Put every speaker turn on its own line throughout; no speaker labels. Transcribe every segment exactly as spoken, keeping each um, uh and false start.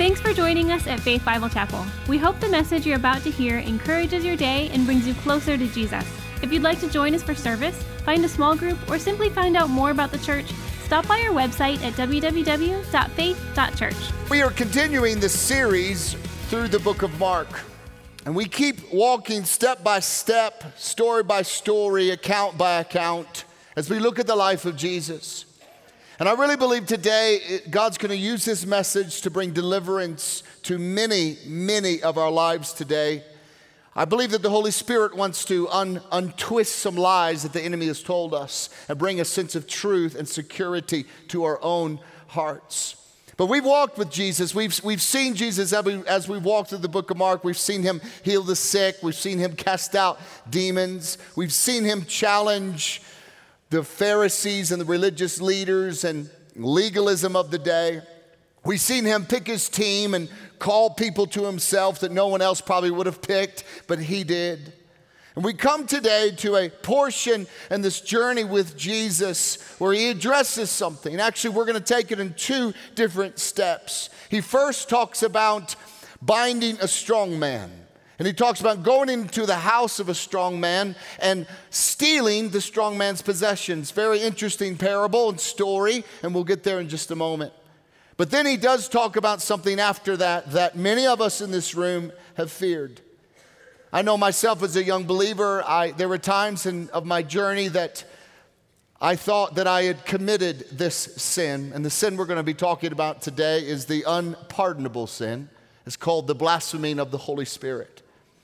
Thanks for joining us at Faith Bible Chapel. We hope the message you're about to hear encourages your day and brings you closer to Jesus. If you'd like to join us for service, find a small group, or simply find out more about the church, stop by our website at w w w dot faith dot church.
We are continuing this series through the book of Mark. And we keep walking step by step, story by story, account by account, as we look at the life of Jesus. And I really believe today God's going to use this message to bring deliverance to many, many of our lives today. I believe that the Holy Spirit wants to un- untwist some lies that the enemy has told us and bring a sense of truth and security to our own hearts. But we've walked with Jesus. We've, we've seen Jesus as, we, as we've walked through the book of Mark. We've seen him heal the sick. We've seen him cast out demons. We've seen him challenge the Pharisees and the religious leaders and legalism of the day. We've seen him pick his team and call people to himself that no one else probably would have picked, but he did. And we come today to a portion in this journey with Jesus where he addresses something. Actually, we're going to take it in two different steps. He first talks about binding a strong man. And he talks about going into the house of a strong man and stealing the strong man's possessions. Very interesting parable and story, and we'll get there in just a moment. But then he does talk about something after that that many of us in this room have feared. I know myself as a young believer, I, there were times in, of my journey that I thought that I had committed this sin. And the sin we're going to be talking about today is the unpardonable sin. It's called the blaspheming of the Holy Spirit.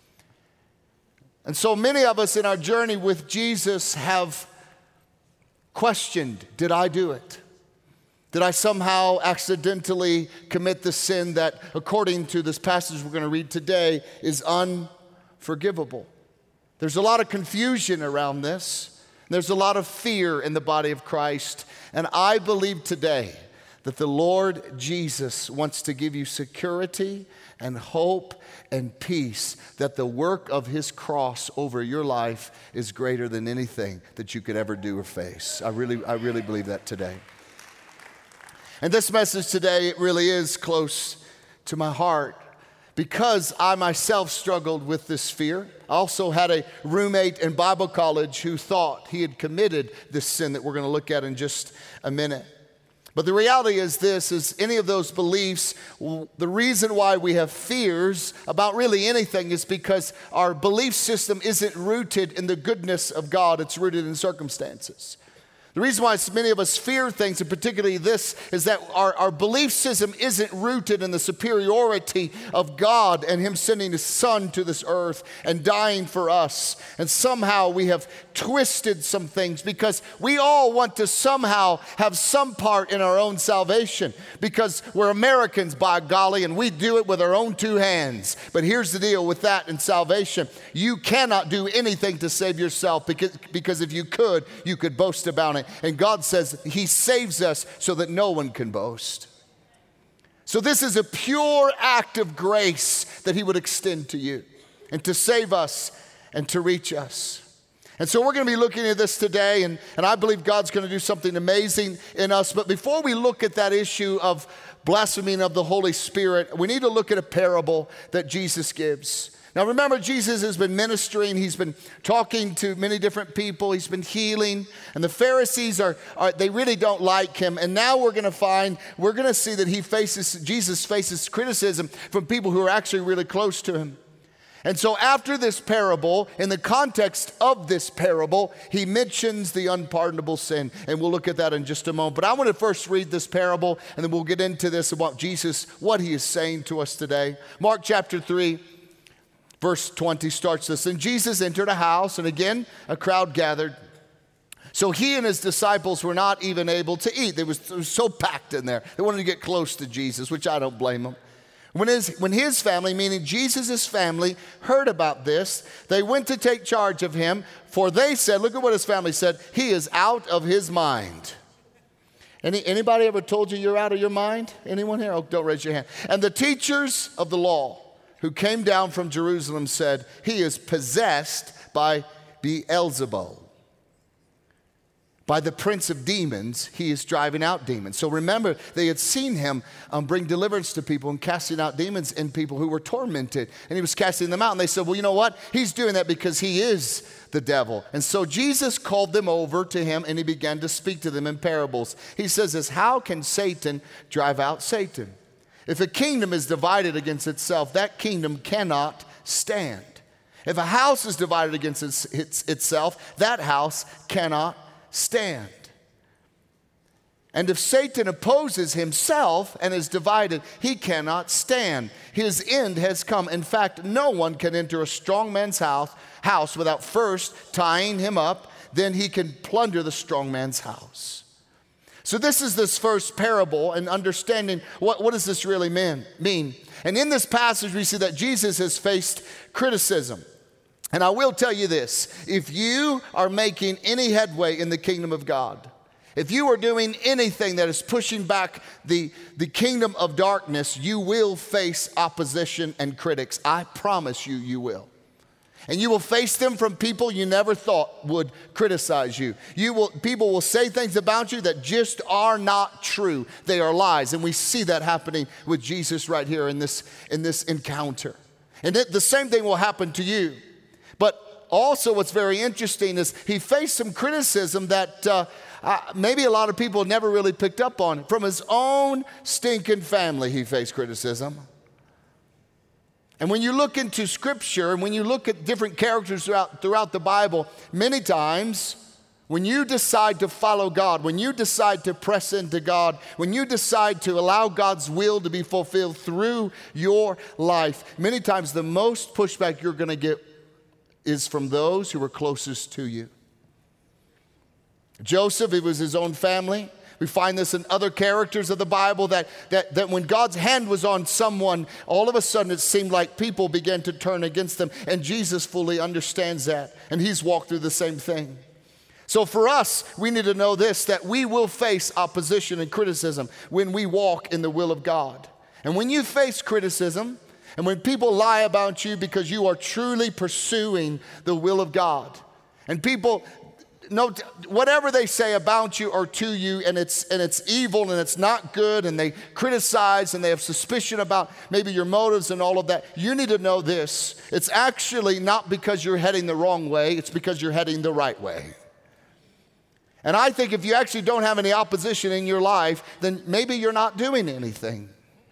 And so many of us in our journey with Jesus have questioned, did I do it? Did I somehow accidentally commit the sin that, according to this passage we're going to read today, is unforgivable? There's a lot of confusion around this. There's a lot of fear in the body of Christ. And I believe today that the Lord Jesus wants to give you security and hope and peace, that the work of his cross over your life is greater than anything that you could ever do or face. I really, I really believe that today. And this message today, it really is close to my heart because I myself struggled with this fear. I also had a roommate in Bible college who thought he had committed this sin that we're going to look at in just a minute. But the reality is this, is any of those beliefs, the reason why we have fears about really anything is because our belief system isn't rooted in the goodness of God, it's rooted in circumstances. The reason why so many of us fear things, and particularly this, is that our, our belief system isn't rooted in the superiority of God and him sending his son to this earth and dying for us. And somehow we have twisted some things because we all want to somehow have some part in our own salvation because we're Americans, by golly, and we do it with our own two hands. But here's the deal with that in salvation. You cannot do anything to save yourself because, because if you could, you could boast about it. And God says he saves us so that no one can boast. So this is a pure act of grace that he would extend to you and to save us and to reach us. And so we're going to be looking at this today, and, and I believe God's going to do something amazing in us. But before we look at that issue of blaspheming of the Holy Spirit, we need to look at a parable that Jesus gives. Now remember, Jesus has been ministering, he's been talking to many different people, he's been healing, and the Pharisees are, are they really don't like him. And now we're going to find, we're going to see that he faces, Jesus faces criticism from people who are actually really close to him. And so after this parable, in the context of this parable, he mentions the unpardonable sin, and we'll look at that in just a moment. But I want to first read this parable, and then we'll get into this about Jesus, what he is saying to us today. Mark chapter three. Verse twenty starts this. And Jesus entered a house, and again a crowd gathered. So he and his disciples were not even able to eat. They was, it was so packed in there. They wanted to get close to Jesus, which I don't blame them. When his, when his family, meaning Jesus' family, heard about this, they went to take charge of him. For they said, look at what his family said, he is out of his mind. Any, anybody ever told you you're out of your mind? Anyone here? Oh, don't raise your hand. And the teachers of the law who came down from Jerusalem said, he is possessed by Beelzebul. by the prince of demons, he is driving out demons. So remember, they had seen him um, bring deliverance to people and casting out demons in people who were tormented. And he was casting them out. And they said, well, you know what? He's doing that because he is the devil. And so Jesus called them over to him and he began to speak to them in parables. He says this, how can Satan drive out Satan? If a kingdom is divided against itself, that kingdom cannot stand. If a house is divided against its, its, itself, that house cannot stand. And if Satan opposes himself and is divided, he cannot stand. His end has come. In fact, no one can enter a strong man's house, house without first tying him up. Then he can plunder the strong man's house. So this is this first parable and understanding what, what does this really mean, mean. And in this passage, we see that Jesus has faced criticism. And I will tell you this, if you are making any headway in the kingdom of God, if you are doing anything that is pushing back the, the kingdom of darkness, you will face opposition and critics. I promise you, you will. And you will face them from people you never thought would criticize you. You will, people will say things about you that just are not true. They are lies. And we see that happening with Jesus right here in this, in this encounter. And it, the same thing will happen to you. But also what's very interesting is he faced some criticism that uh, uh, maybe a lot of people never really picked up on. From his own stinking family, he faced criticism. And when you look into Scripture and when you look at different characters throughout, throughout the Bible, many times when you decide to follow God, when you decide to press into God, when you decide to allow God's will to be fulfilled through your life, many times the most pushback you're going to get is from those who were closest to you. Joseph, it was his own family. We find this in other characters of the Bible that, that, that when God's hand was on someone, all of a sudden it seemed like people began to turn against them. And Jesus fully understands that. And he's walked through the same thing. So for us, we need to know this, that we will face opposition and criticism when we walk in the will of God. And when you face criticism, and when people lie about you because you are truly pursuing the will of God, and people, no, whatever they say about you or to you, and it's and it's evil and it's not good, and they criticize and they have suspicion about maybe your motives and all of that, you need to know this. It's actually not because you're heading the wrong way, it's because you're heading the right way. And I think if you actually don't have any opposition in your life, then maybe you're not doing anything.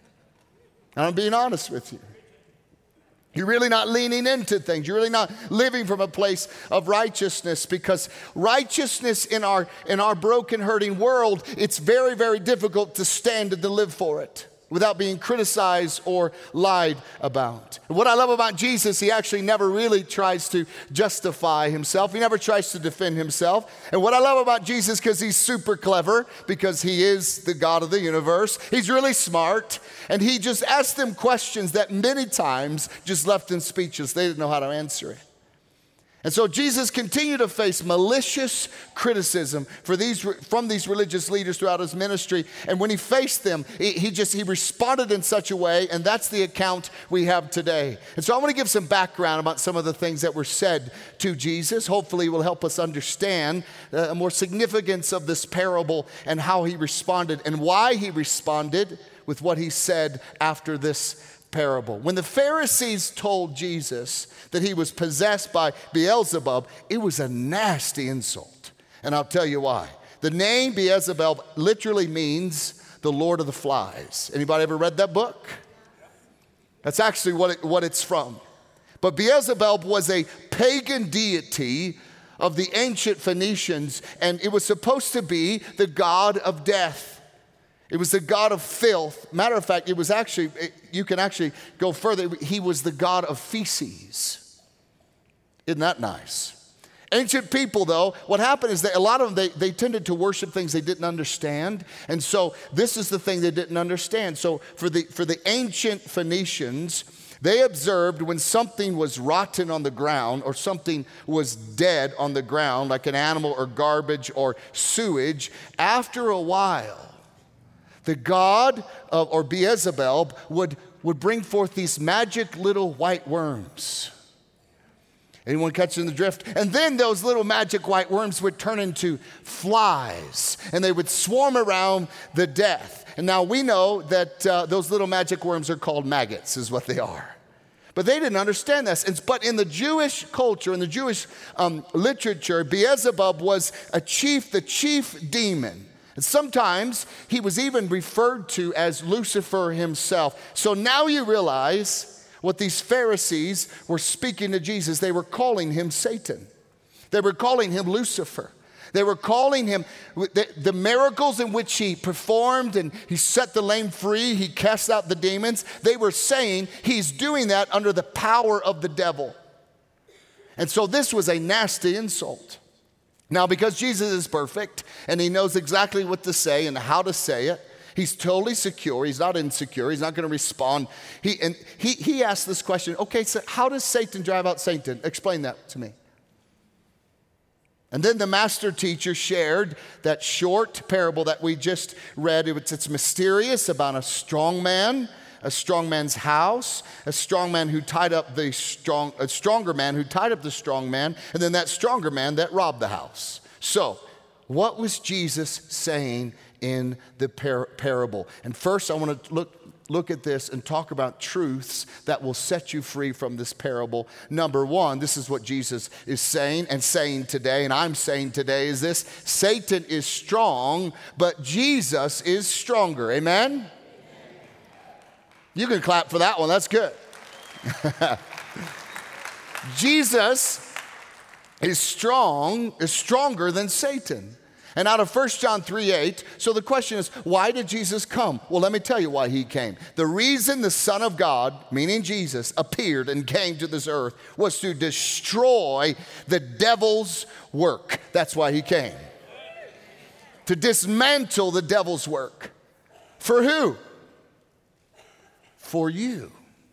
And I'm being honest with you. You're really not leaning into things. You're really not living from a place of righteousness, because righteousness in our, in our broken, hurting world, it's very, very difficult to stand and to live for it without being criticized or lied about. And what I love about Jesus, he actually never really tries to justify himself. He never tries to defend himself. And what I love about Jesus, because he's super clever, because he is the God of the universe, he's really smart, and he just asked them questions that many times just left them speechless. They didn't know how to answer it. And so Jesus continued to face malicious criticism for these, from these religious leaders throughout his ministry. And when he faced them, he, he just he responded in such a way, and that's the account we have today. And so I want to give some background about some of the things that were said to Jesus. Hopefully it will help us understand the more significance of this parable and how he responded and why he responded with what he said after this parable. When the Pharisees told Jesus that he was possessed by Beelzebub, it was a nasty insult. And I'll tell you why. The name Beelzebub literally means the Lord of the Flies. Anybody ever read that book? That's actually what, it, what it's from. But Beelzebub was a pagan deity of the ancient Phoenicians, and it was supposed to be the god of death. It was the god of filth. Matter of fact, it was actually, it, you can actually go further. He was the god of feces. Isn't that nice? Ancient people, though, what happened is that a lot of them, they, they tended to worship things they didn't understand. And so this is the thing they didn't understand. So for the, for the ancient Phoenicians, they observed when something was rotten on the ground or something was dead on the ground, like an animal or garbage or sewage, after a while, the god of, or Beelzebub would, would bring forth these magic little white worms. Anyone catching the drift? And then those little magic white worms would turn into flies, and they would swarm around the death. And now we know that uh, those little magic worms are called maggots, is what they are. But they didn't understand this. And, but in the Jewish culture, in the Jewish um, literature, Beelzebub was a chief, the chief demon. And sometimes he was even referred to as Lucifer himself. So now you realize what these Pharisees were speaking to Jesus. They were calling him Satan. They were calling him Lucifer. They were calling him, the, the miracles in which he performed and he set the lame free, he cast out the demons. They were saying he's doing that under the power of the devil. And so this was a nasty insult. Now, because Jesus is perfect and he knows exactly what to say and how to say it, he's totally secure. He's not insecure. He's not going to respond. He, and he, he asked this question, okay, so how does Satan drive out Satan? Explain that to me. And then the master teacher shared that short parable that we just read. It's, it's mysterious about a strong man, a strong man's house, a strong man who tied up the strong, a stronger man who tied up the strong man, and then that stronger man that robbed the house. So, what was Jesus saying in the par- parable? And first, I want to look look at this and talk about truths that will set you free from this parable. Number one, this is what Jesus is saying and saying today, and I'm saying today is this: Satan is strong, but Jesus is stronger. Amen? Amen. You can clap for that one. That's good. Jesus is strong, is stronger than Satan. And out of First John three eight, so the question is, why did Jesus come? Well, let me tell you why he came. The reason the Son of God, meaning Jesus, appeared and came to this earth was to destroy the devil's work. That's why he came. To dismantle the devil's work. For who? For you.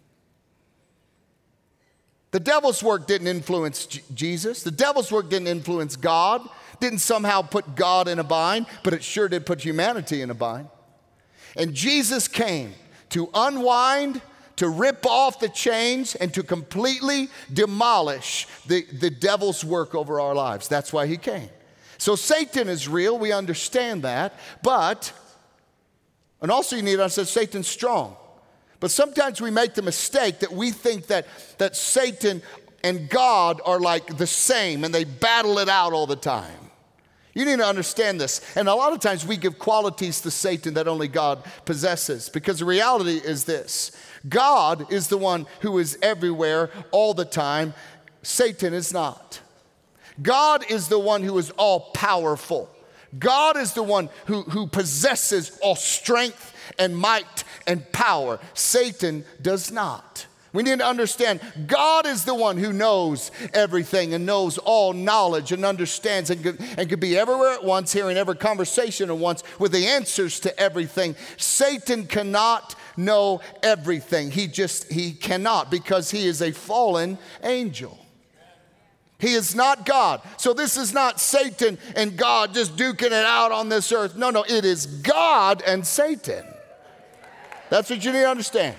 The devil's work didn't influence J- Jesus. The devil's work didn't influence God. Didn't somehow put God in a bind, but it sure did put humanity in a bind. And Jesus came to unwind, to rip off the chains, and to completely demolish the, the devil's work over our lives. That's why he came. So Satan is real, we understand that, but, and also you need to understand Satan's strong. But sometimes we make the mistake that we think that, that Satan and God are like the same and they battle it out all the time. You need to understand this. And a lot of times we give qualities to Satan that only God possesses, because the reality is this: God is the one who is everywhere all the time. Satan is not. God is the one who is all powerful. God is the one who, who possesses all strength and might and power. Satan does not. We need to understand God is the one who knows everything and knows all knowledge and understands and could, and could be everywhere at once, hearing every conversation at once with the answers to everything. Satan cannot know everything. He just, he cannot, because he is a fallen angel. He is not God. So this is not Satan and God just duking it out on this earth. No, no, it is God and Satan. That's what you need to understand.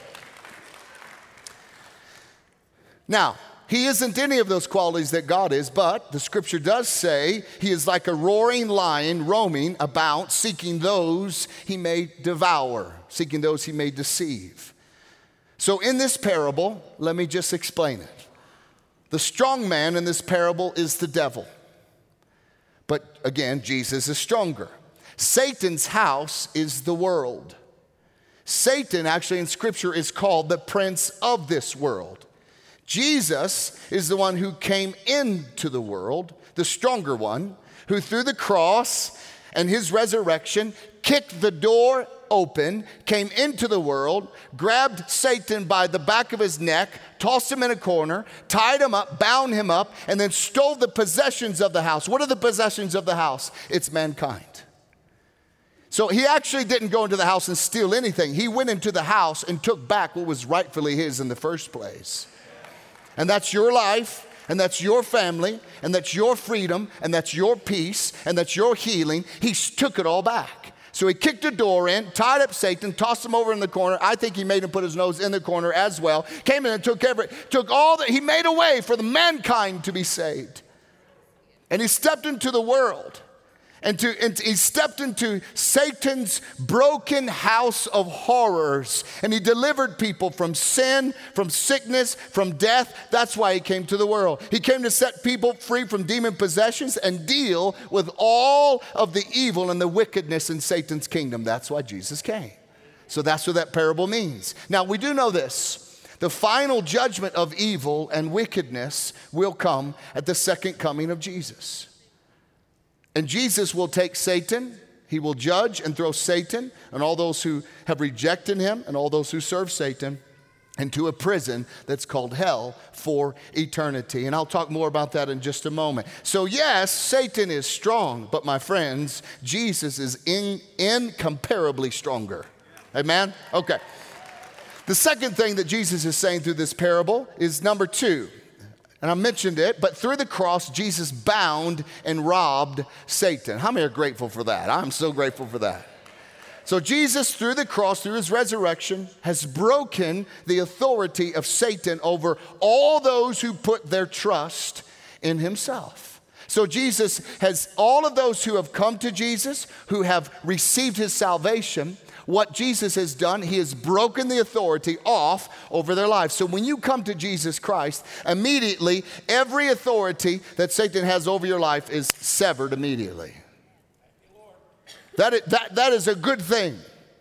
Now, he isn't any of those qualities that God is, but the scripture does say he is like a roaring lion roaming about, seeking those he may devour, seeking those he may deceive. So in this parable, let me just explain it. The strong man in this parable is the devil. But again, Jesus is stronger. Satan's house is the world. Satan, actually in scripture, is called the prince of this world. Jesus is the one who came into the world, the stronger one, who through the cross and his resurrection kicked the door open, came into the world, grabbed Satan by the back of his neck, tossed him in a corner, tied him up, bound him up, and then stole the possessions of the house. What are the possessions of the house? It's mankind. So he actually didn't go into the house and steal anything. He went into the house and took back what was rightfully his in the first place. And that's your life, and that's your family, and that's your freedom, and that's your peace, and that's your healing. He took it all back. So he kicked a door in, tied up Satan, tossed him over in the corner. I think he made him put his nose in the corner as well. Came in and took every, took all that, he made a way for the mankind to be saved. And he stepped into the world. And, to, and he stepped into Satan's broken house of horrors. And he delivered people from sin, from sickness, from death. That's why he came to the world. He came to set people free from demon possessions and deal with all of the evil and the wickedness in Satan's kingdom. That's why Jesus came. So that's what that parable means. Now, we do know this. The final judgment of evil and wickedness will come at the second coming of Jesus. And Jesus will take Satan, he will judge and throw Satan and all those who have rejected him and all those who serve Satan into a prison that's called hell for eternity. And I'll talk more about that in just a moment. So yes, Satan is strong, but my friends, Jesus is in, incomparably stronger. Amen? Okay. The second thing that Jesus is saying through this parable is number two. And I mentioned it, but through the cross, Jesus bound and robbed Satan. How many are grateful for that? I'm so grateful for that. So Jesus, through the cross, through his resurrection, has broken the authority of Satan over all those who put their trust in himself. So Jesus has all of those who have come to Jesus, who have received his salvation. What Jesus has done, he has broken the authority off over their lives. So when you come to Jesus Christ, immediately every authority that Satan has over your life is severed immediately. That is, that, that is a good thing.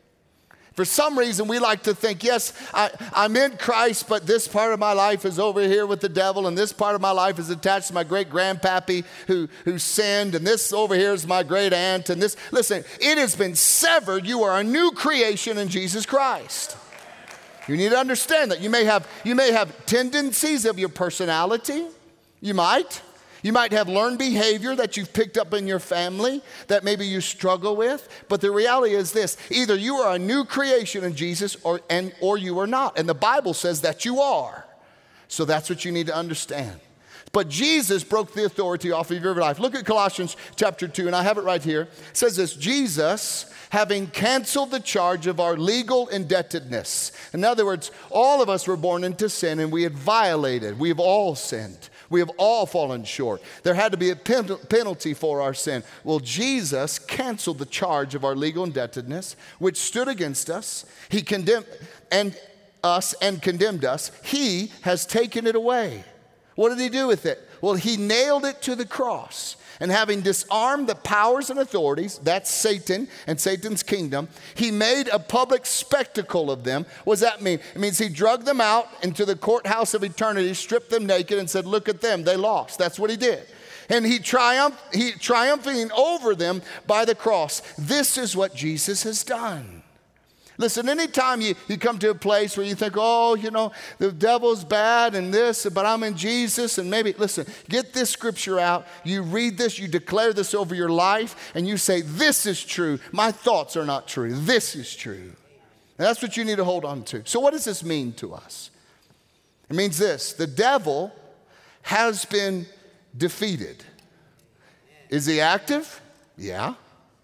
For some reason, we like to think, yes, I, I'm in Christ, but this part of my life is over here with the devil, and this part of my life is attached to my great-grandpappy who, who sinned, and this over here is my great-aunt, and this. Listen, it has been severed. You are a new creation in Jesus Christ. You need to understand that. You may have, you may have tendencies of your personality. You might. You might have learned behavior that you've picked up in your family that maybe you struggle with. But the reality is this. Either you are a new creation in Jesus or, and, or you are not. And the Bible says that you are. So that's what you need to understand. But Jesus broke the authority off of your life. Look at Colossians chapter two, and I have it right here. It says this, Jesus, having canceled the charge of our legal indebtedness. In other words, all of us were born into sin and we had violated. We have all sinned. We have all fallen short. There had to be a pen- penalty for our sin. Well, Jesus canceled the charge of our legal indebtedness, which stood against us. He condemned and us and condemned us. He has taken it away. What did he do with it? Well, he nailed it to the cross. And having disarmed the powers and authorities, that's Satan and Satan's kingdom, he made a public spectacle of them. What does that mean? It means he dragged them out into the courthouse of eternity, stripped them naked, and said, look at them, they lost. That's what he did. And he triumphed, he triumphing over them by the cross. This is what Jesus has done. Listen, anytime you, you come to a place where you think, oh, you know, the devil's bad and this, but I'm in Jesus, and maybe, listen, get this scripture out. You read this, you declare this over your life, and you say, this is true. My thoughts are not true. This is true. And that's what you need to hold on to. So what does this mean to us? It means this. The devil has been defeated. Is he active? Yeah.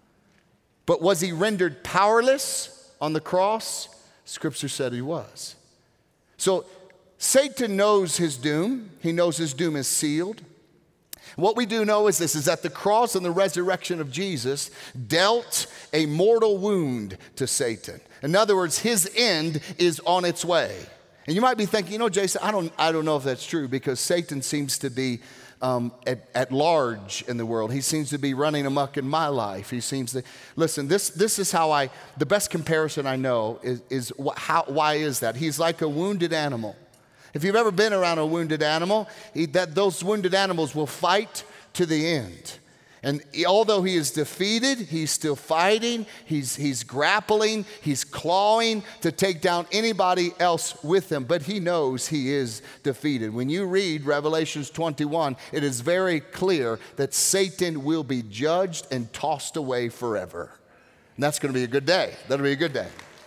But was he rendered powerless on the cross? Scripture said he was. So Satan knows his doom. He knows his doom is sealed. What we do know is this, is that the cross and the resurrection of Jesus dealt a mortal wound to Satan. In other words, his end is on its way. And you might be thinking, you know, Jason, I don't, I don't know if that's true, because Satan seems to be Um, at, at large in the world. He seems to be running amok in my life. He seems to, listen, this this is how I, the best comparison I know is, is wh- how, why is that? He's like a wounded animal. If you've ever been around a wounded animal, he, that those wounded animals will fight to the end. And he, although he is defeated, he's still fighting, he's, he's grappling, he's clawing to take down anybody else with him, but he knows he is defeated. When you read Revelation twenty-one, it is very clear that Satan will be judged and tossed away forever. And that's going to be a good day. That'll be a good day.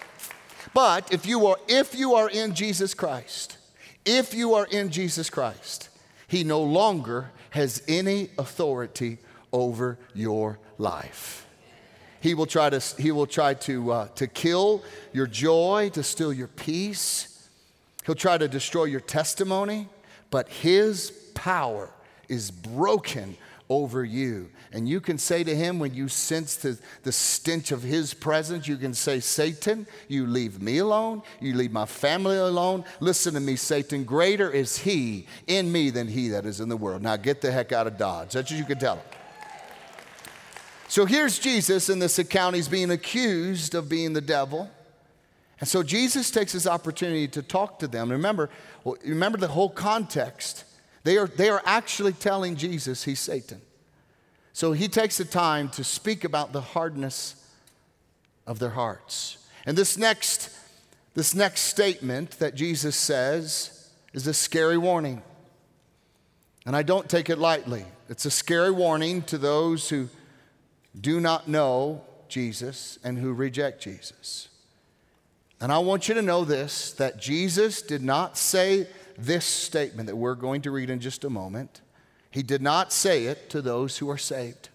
But if you are, if you are in Jesus Christ, if you are in Jesus Christ, he no longer has any authority over your life. He will try to, he will try to, uh, to kill your joy, to steal your peace. He'll try to destroy your testimony, but his power is broken over you. And you can say to him, when you sense the, the stench of his presence, you can say, Satan, you leave me alone. You leave my family alone. Listen to me, Satan. Greater is he in me than he that is in the world. Now get the heck out of Dodge. That's what you can tell him. So here's Jesus in this account. He's being accused of being the devil. And so Jesus takes his opportunity to talk to them. Remember, well, remember the whole context. They are, they are actually telling Jesus he's Satan. So he takes the time to speak about the hardness of their hearts. And this next, this next statement that Jesus says is a scary warning. And I don't take it lightly. It's a scary warning to those who do not know Jesus and who reject Jesus. And I want you to know this, that Jesus did not say this statement that we're going to read in just a moment. He did not say it to those who are saved.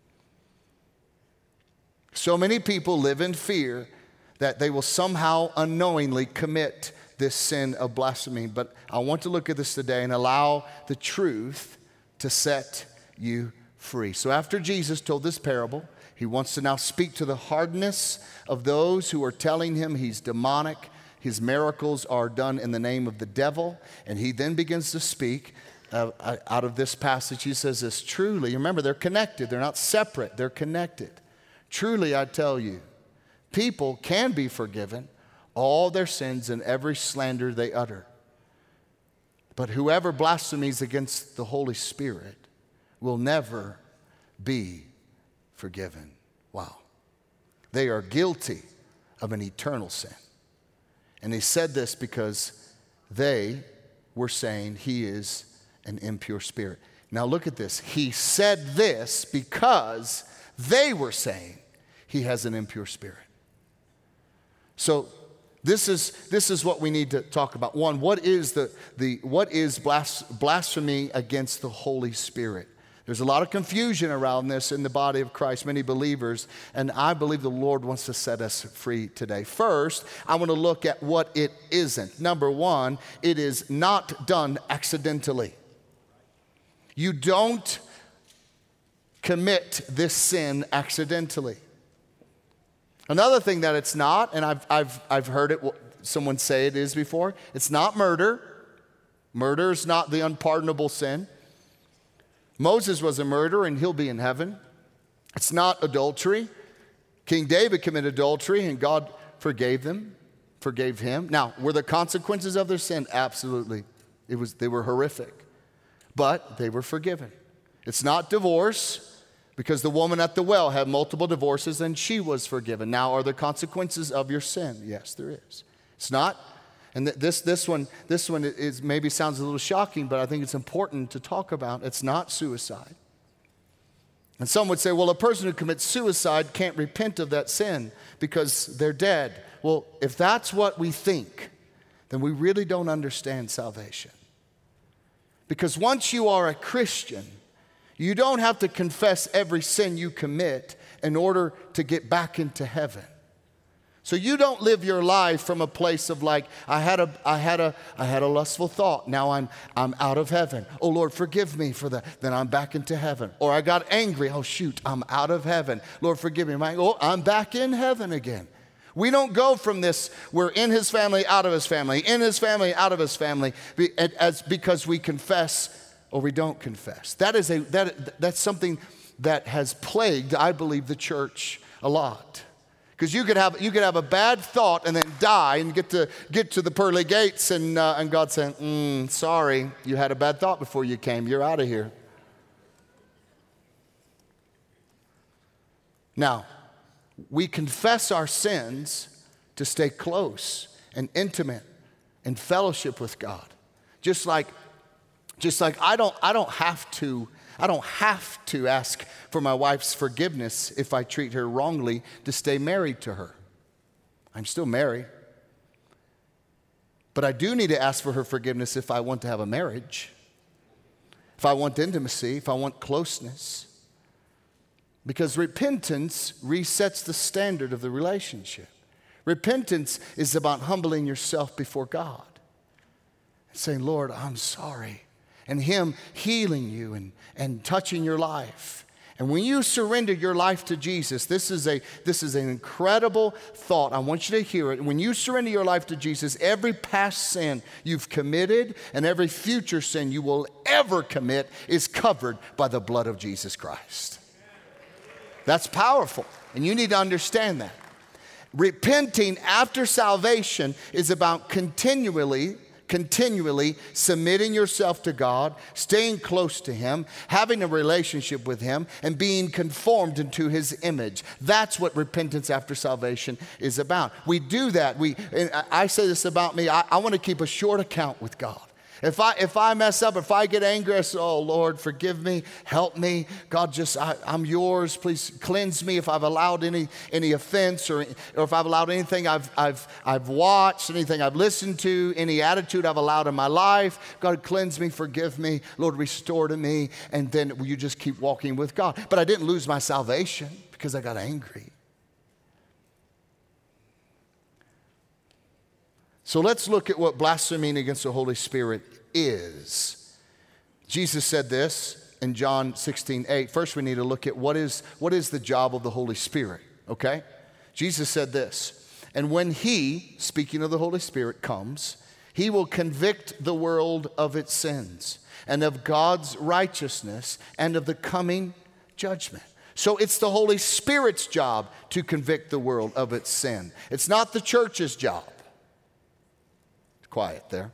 So many people live in fear that they will somehow unknowingly commit this sin of blasphemy. But I want to look at this today and allow the truth to set you free. So after Jesus told this parable, he wants to now speak to the hardness of those who are telling him he's demonic. His miracles are done in the name of the devil. And he then begins to speak uh, out of this passage. He says this, truly, remember they're connected. They're not separate. They're connected. Truly, I tell you, people can be forgiven all their sins and every slander they utter. But whoever blasphemies against the Holy Spirit will never be forgiven. Wow. They are guilty of an eternal sin. And he said this because they were saying he is an impure spirit. Now look at this. He said this because they were saying he has an impure spirit. So this is, this is what we need to talk about. One, what is, the, the, what is blas- blasphemy against the Holy Spirit? There's a lot of confusion around this in the body of Christ, many believers, and I believe the Lord wants to set us free today. First, I want to look at what it isn't. Number one, it is not done accidentally. You don't commit this sin accidentally. Another thing that it's not, and I've, I've, I've heard it, someone say it is before, it's not murder. Murder is not the unpardonable sin. Moses was a murderer and he'll be in heaven. It's not adultery. King David committed adultery and God forgave them, forgave him. Now, were the consequences of their sin? Absolutely. It was, they were horrific. But they were forgiven. It's not divorce, because the woman at the well had multiple divorces and she was forgiven. Now, are there consequences of your sin? Yes, there is. It's not. And this, this one, this one is, maybe sounds a little shocking, but I think it's important to talk about. It's not suicide. And some would say, well, a person who commits suicide can't repent of that sin because they're dead. Well, if that's what we think, then we really don't understand salvation. Because once you are a Christian, you don't have to confess every sin you commit in order to get back into heaven. So you don't live your life from a place of like, I had a, I had a, I had a lustful thought. Now I'm, I'm out of heaven. Oh Lord, forgive me for that. Then I'm back into heaven. Or I got angry. Oh shoot, I'm out of heaven. Lord, forgive me. Oh, I'm back in heaven again. We don't go from this, we're in his family, out of his family, in his family, out of his family, as because we confess or we don't confess. That is a that that's something that has plagued, I believe, the church a lot. Because you could have you could have a bad thought and then die and get to get to the pearly gates and uh, and God saying, mm, "Sorry, you had a bad thought before you came. You're out of here." Now, we confess our sins to stay close and intimate and fellowship with God. Just like, just like I don't I don't have to. I don't have to ask for my wife's forgiveness if I treat her wrongly to stay married to her. I'm still married. But I do need to ask for her forgiveness if I want to have a marriage, if I want intimacy, if I want closeness. Because repentance resets the standard of the relationship. Repentance is about humbling yourself before God and saying, Lord, I'm sorry. And Him healing you and, and touching your life. And when you surrender your life to Jesus, this is a this is an incredible thought. I want you to hear it. When you surrender your life to Jesus, every past sin you've committed and every future sin you will ever commit is covered by the blood of Jesus Christ. That's powerful, and you need to understand that. Repenting after salvation is about continually continually submitting yourself to God, staying close to Him, having a relationship with Him, and being conformed into His image. That's what repentance after salvation is about. We do that. We, and I say this about me, I, I want to keep a short account with God. If I if I mess up, if I get angry, I say, oh, Lord, forgive me, help me. God, just, I, I'm yours. Please cleanse me if I've allowed any any offense or, or if I've allowed anything I've, I've, I've watched, anything I've listened to, any attitude I've allowed in my life. God, cleanse me, forgive me. Lord, restore to me. And then you just keep walking with God. But I didn't lose my salvation because I got angry. So let's look at what blaspheming against the Holy Spirit is. Jesus said this in John sixteen eight. First, we need to look at what is, what is the job of the Holy Spirit, okay? Jesus said this, and when He, speaking of the Holy Spirit, comes, He will convict the world of its sins and of God's righteousness and of the coming judgment. So it's the Holy Spirit's job to convict the world of its sin. It's not the church's job. Quiet there.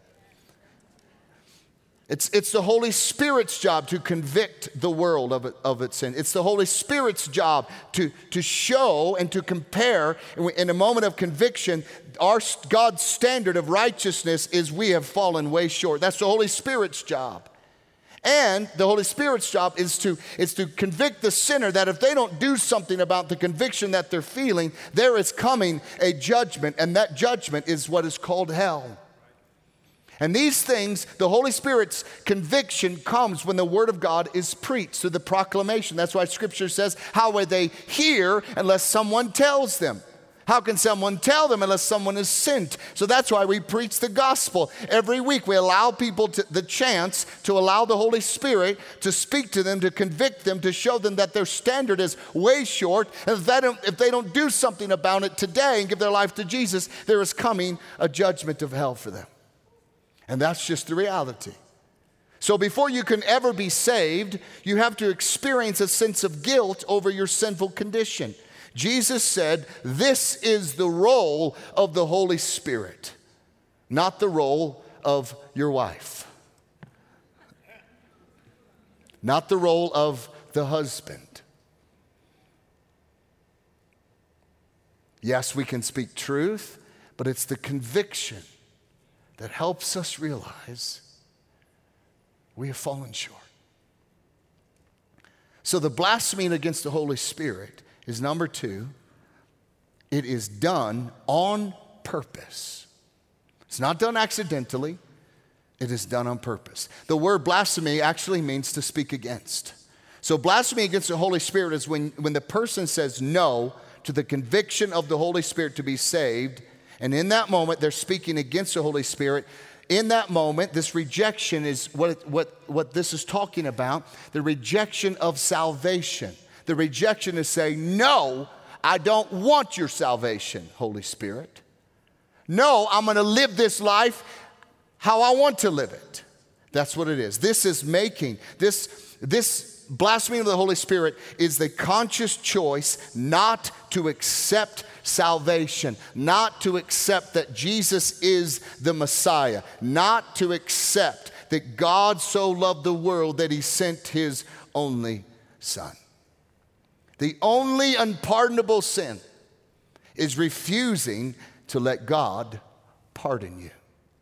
It's, it's the Holy Spirit's job to convict the world of, it, of its sin. It's the Holy Spirit's job to, to show and to compare. In a moment of conviction, our God's standard of righteousness is we have fallen way short. That's the Holy Spirit's job. And the Holy Spirit's job is to, is to convict the sinner that if they don't do something about the conviction that they're feeling, there is coming a judgment, and that judgment is what is called hell. And these things, the Holy Spirit's conviction comes when the Word of God is preached through the proclamation. That's why Scripture says, how will they hear unless someone tells them? How can someone tell them unless someone is sent? So that's why we preach the gospel. Every week we allow people to, the chance to allow the Holy Spirit to speak to them, to convict them, to show them that their standard is way short. And if they don't, if they don't do something about it today and give their life to Jesus, there is coming a judgment of hell for them. And that's just the reality. So before you can ever be saved, you have to experience a sense of guilt over your sinful condition. Jesus said, this is the role of the Holy Spirit, not the role of your wife, not the role of the husband. Yes, we can speak truth, but it's the conviction that helps us realize we have fallen short. So the blasphemy against the Holy Spirit is number two. It is done on purpose. It's not done accidentally. It is done on purpose. The word blasphemy actually means to speak against. So blasphemy against the Holy Spirit is when, when the person says no to the conviction of the Holy Spirit to be saved. And in that moment, they're speaking against the Holy Spirit. In that moment, this rejection is what, what, what this is talking about, the rejection of salvation. The rejection is saying, no, I don't want your salvation, Holy Spirit. No, I'm going to live this life how I want to live it. That's what it is. This is making, this, this blasphemy of the Holy Spirit is the conscious choice not to accept salvation, not to accept that Jesus is the Messiah, not to accept that God so loved the world that He sent His only Son. The only unpardonable sin is refusing to let God pardon you.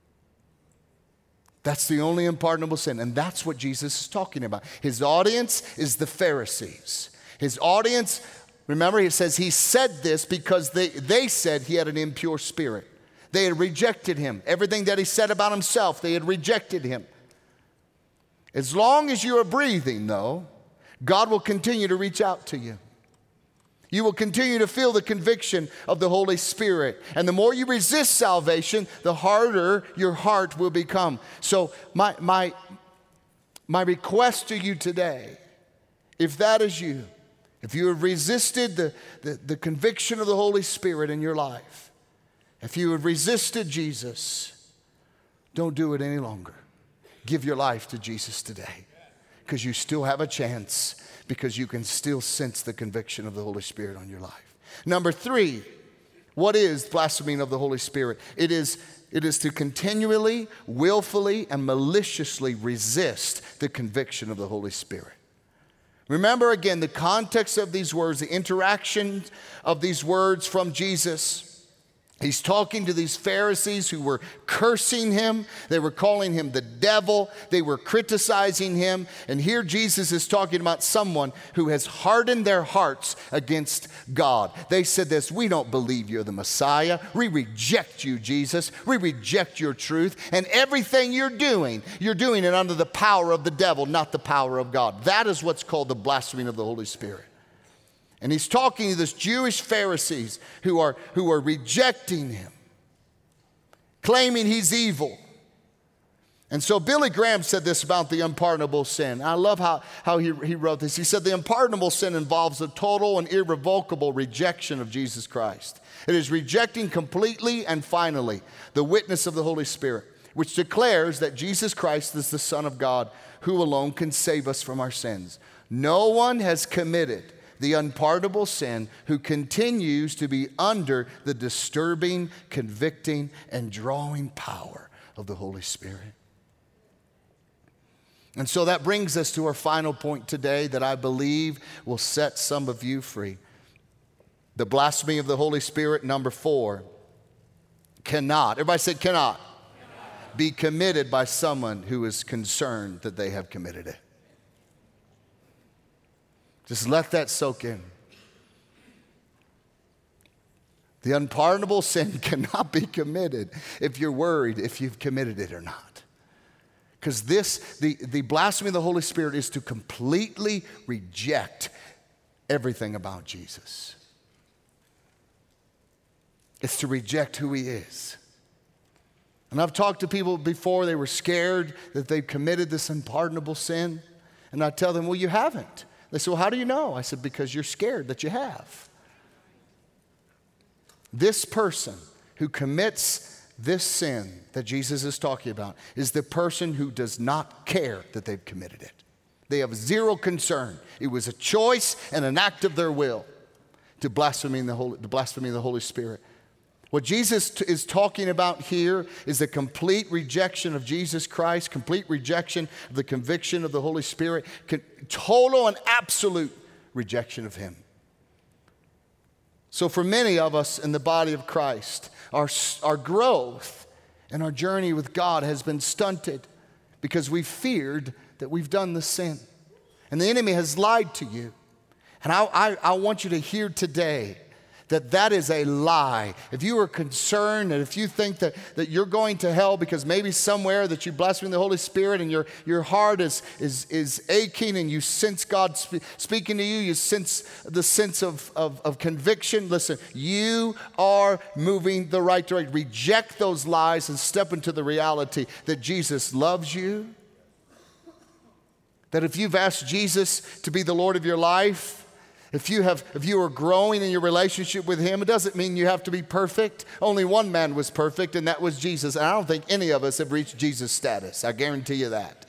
That's the only unpardonable sin, and that's what Jesus is talking about. His audience is the Pharisees. His audience, remember, he says he said this because they, they said he had an impure spirit. They had rejected him. Everything that he said about himself, they had rejected him. As long as you are breathing, though, God will continue to reach out to you. You will continue to feel the conviction of the Holy Spirit. And the more you resist salvation, the harder your heart will become. So my, my, my request to you today, if that is you, if you have resisted the, the, the conviction of the Holy Spirit in your life, if you have resisted Jesus, don't do it any longer. Give your life to Jesus today, because you still have a chance, because you can still sense the conviction of the Holy Spirit on your life. Number three, what is blaspheming of the Holy Spirit? It is, it is to continually, willfully, and maliciously resist the conviction of the Holy Spirit. Remember again the context of these words, the interaction of these words from Jesus. He's talking to these Pharisees who were cursing him. They were calling him the devil. They were criticizing him. And here Jesus is talking about someone who has hardened their hearts against God. They said this, we don't believe you're the Messiah. We reject you, Jesus. We reject your truth. And everything you're doing, you're doing it under the power of the devil, not the power of God. That is what's called the blaspheming of the Holy Spirit. And he's talking to this Jewish Pharisees who are, who are rejecting him, claiming he's evil. And so Billy Graham said this about the unpardonable sin. I love how, how he, he wrote this. He said, the unpardonable sin involves a total and irrevocable rejection of Jesus Christ. It is rejecting completely and finally the witness of the Holy Spirit, which declares that Jesus Christ is the Son of God, who alone can save us from our sins. No one has committed the unpardonable sin who continues to be under the disturbing, convicting, and drawing power of the Holy Spirit. And so that brings us to our final point today that I believe will set some of you free. The blasphemy of the Holy Spirit, number four, cannot, everybody said cannot, cannot be committed by someone who is concerned that they have committed it. Just let that soak in. The unpardonable sin cannot be committed if you're worried if you've committed it or not. Because this, the, the blasphemy of the Holy Spirit is to completely reject everything about Jesus. It's to reject who he is. And I've talked to people before, they were scared that they committed this unpardonable sin. And I tell them, well, you haven't. They said, well, how do you know? I said, because you're scared that you have. This person who commits this sin that Jesus is talking about is the person who does not care that they've committed it. They have zero concern. It was a choice and an act of their will to blaspheme the Holy, to blaspheme the Holy Spirit. What Jesus t- is talking about here is a complete rejection of Jesus Christ, complete rejection of the conviction of the Holy Spirit, con- total and absolute rejection of him. So for many of us in the body of Christ, our, our growth and our journey with God has been stunted because we feared that we've done the sin. And the enemy has lied to you. And I, I, I want you to hear today that that is a lie. If you are concerned and if you think that, that you're going to hell because maybe somewhere that you blaspheme the Holy Spirit and your, your heart is, is, is aching and you sense God spe- speaking to you, you sense the sense of, of, of conviction, listen, you are moving the right direction. Reject those lies and step into the reality that Jesus loves you. That if you've asked Jesus to be the Lord of your life, If you have, if you are growing in your relationship with him, it doesn't mean you have to be perfect. Only one man was perfect, and that was Jesus. And I don't think any of us have reached Jesus' status. I guarantee you that.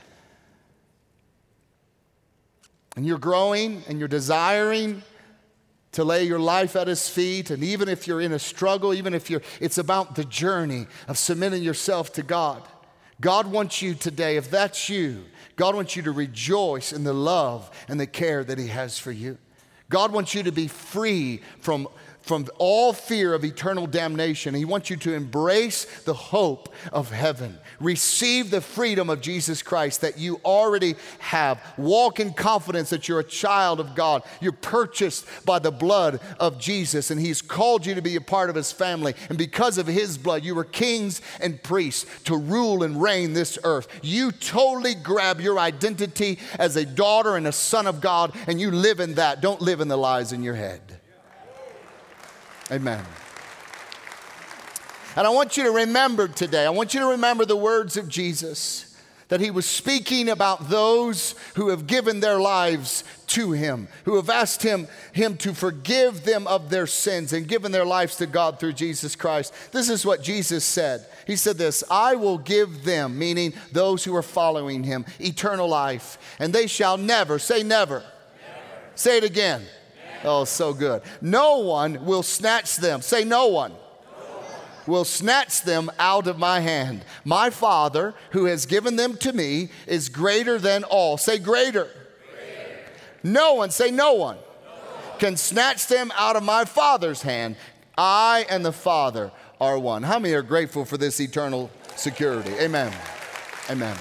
And you're growing and you're desiring to lay your life at his feet. And even if you're in a struggle, even if you're, it's about the journey of submitting yourself to God. God wants you today, if that's you, God wants you to rejoice in the love and the care that he has for you. God wants you to be free from, from all fear of eternal damnation. He wants you to embrace the hope of heaven. Receive the freedom of Jesus Christ that you already have. Walk in confidence that you're a child of God. You're purchased by the blood of Jesus, and he's called you to be a part of his family. And because of his blood, you are kings and priests to rule and reign this earth. You totally grab your identity as a daughter and a son of God, and you live in that. Don't live in the lies in your head. Amen. And I want you to remember today, I want you to remember the words of Jesus, that he was speaking about those who have given their lives to him, who have asked him, him to forgive them of their sins and given their lives to God through Jesus Christ. This is what Jesus said. He said this, I will give them, meaning those who are following him, eternal life, and they shall never, say never. Never. Say it again. Never. Oh, so good. No one will snatch them. Say no one. Will snatch them out of my hand. My Father, who has given them to me, is greater than all. Say greater. Greater. No one, say no one, no one, can snatch them out of my Father's hand. I and the Father are one. How many are grateful for this eternal security? Amen. Amen.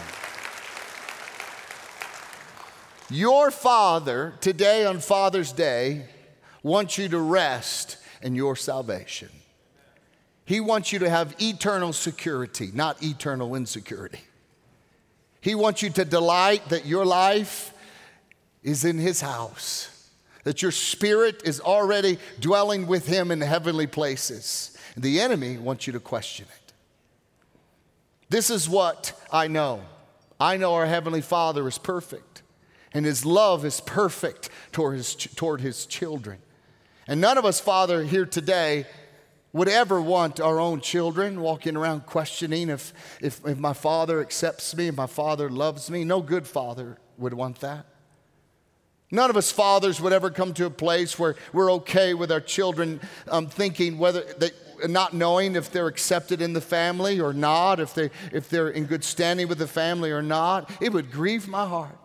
Your Father, today on Father's Day, wants you to rest in your salvation. He wants you to have eternal security, not eternal insecurity. He wants you to delight that your life is in his house, that your spirit is already dwelling with him in heavenly places. The enemy wants you to question it. This is what I know. I know our Heavenly Father is perfect, and his love is perfect toward his, toward his children. And none of us, Father, here today would ever want our own children walking around questioning if, if, if my father accepts me, if my father loves me. No good father would want that. None of us fathers would ever come to a place where we're okay with our children um, thinking whether they, not knowing if they're accepted in the family or not, if, they, if they're in good standing with the family or not. It would grieve my heart.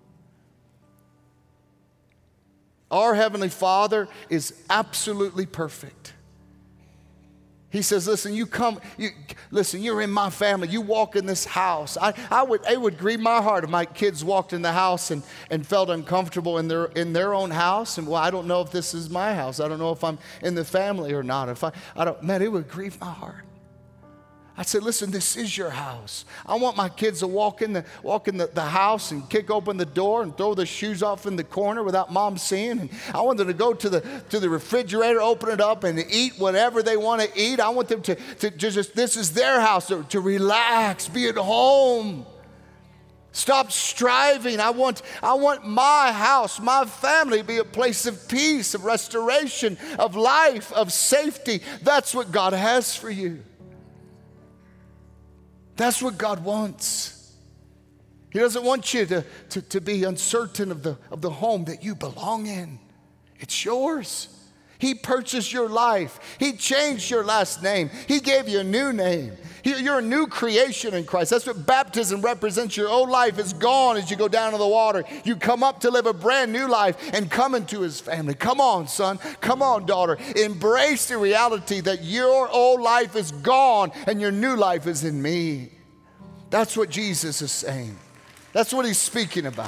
Our Heavenly Father is absolutely perfect. He says, listen, you come, you, listen, you're in my family. You walk in this house. I, I would, it would grieve my heart if my kids walked in the house and, and felt uncomfortable in their, in their own house. And well, I don't know if this is my house. I don't know if I'm in the family or not. If I, I don't, man, it would grieve my heart. I said, listen, this is your house. I want my kids to walk in the walk in the, the house and kick open the door and throw their shoes off in the corner without mom seeing. And I want them to go to the to the refrigerator, open it up, and eat whatever they want to eat. I want them to, to just, this is their house, to, to relax, be at home. Stop striving. I want, I want my house, my family to be a place of peace, of restoration, of life, of safety. That's what God has for you. That's what God wants. He doesn't want you to, to, to be uncertain of the, of the home that you belong in. It's yours. He purchased your life. He changed your last name. He gave you a new name. He, you're a new creation in Christ. That's what baptism represents. Your old life is gone as you go down to the water. You come up to live a brand new life and come into his family. Come on, son. Come on, daughter. Embrace the reality that your old life is gone and your new life is in me. That's what Jesus is saying. That's what he's speaking about.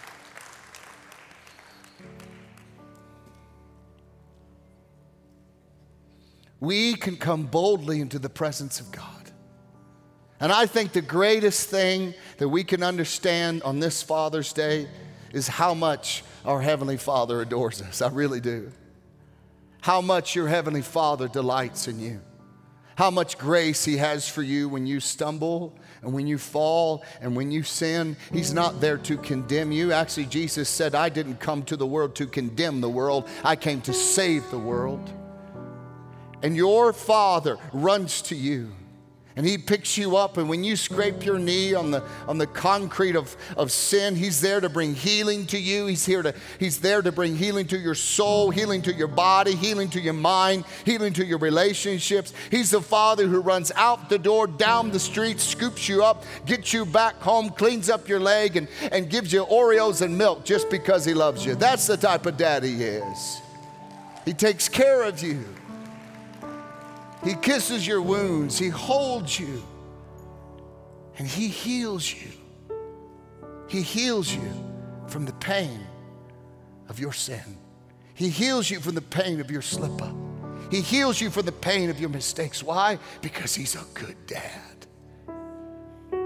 We can come boldly into the presence of God. And I think the greatest thing that we can understand on this Father's Day is how much our Heavenly Father adores us. I really do. How much your Heavenly Father delights in you. How much grace he has for you when you stumble and when you fall and when you sin. He's not there to condemn you. Actually, Jesus said, I didn't come to the world to condemn the world. I came to save the world. And your Father runs to you. And he picks you up, and when you scrape your knee on the on the concrete of, of sin, he's there to bring healing to you. He's here to he's there to bring healing to your soul, healing to your body, healing to your mind, healing to your relationships. He's the Father who runs out the door, down the street, scoops you up, gets you back home, cleans up your leg, and, and gives you Oreos and milk just because he loves you. That's the type of dad he is. He takes care of you. He kisses your wounds. He holds you. And he heals you. He heals you from the pain of your sin. He heals you from the pain of your slip up. He heals you from the pain of your mistakes. Why? Because he's a good dad.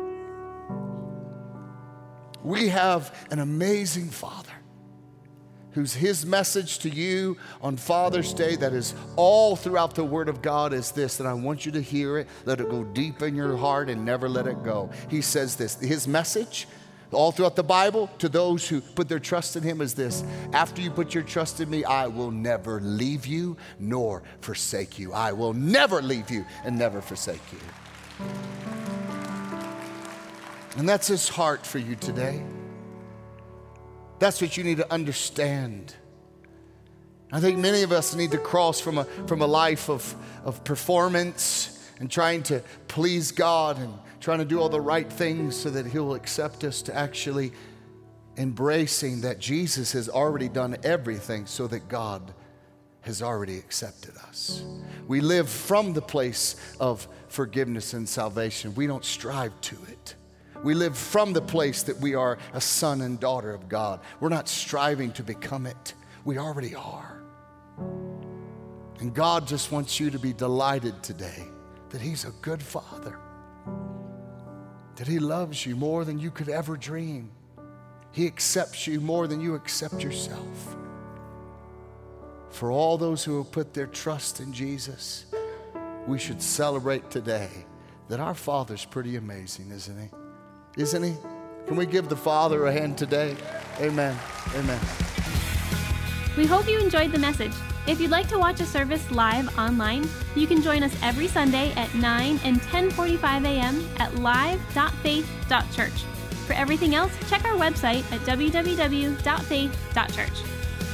We have an amazing Father who's his message to you on Father's Day that is all throughout the Word of God is this, and I want you to hear it, let it go deep in your heart and never let it go. He says this, his message all throughout the Bible to those who put their trust in him is this: after you put your trust in me, I will never leave you nor forsake you. I will never leave you and never forsake you. And that's his heart for you today. That's what you need to understand. I think many of us need to cross from a, from a life of, of performance and trying to please God and trying to do all the right things so that he'll accept us, to actually embracing that Jesus has already done everything so that God has already accepted us. We live from the place of forgiveness and salvation. We don't strive to it. We live from the place that we are a son and daughter of God. We're not striving to become it. We already are. And God just wants you to be delighted today that he's a good father, that he loves you more than you could ever dream. He accepts you more than you accept yourself. For all those who have put their trust in Jesus, we should celebrate today that our Father's pretty amazing, isn't he? Isn't he? Can we give the Father a hand today? Amen. Amen.
We hope you enjoyed the message. If you'd like to watch a service live online, you can join us every Sunday at nine and ten forty-five a.m. at live dot faith dot church. For everything else, check our website at w w w dot faith dot church.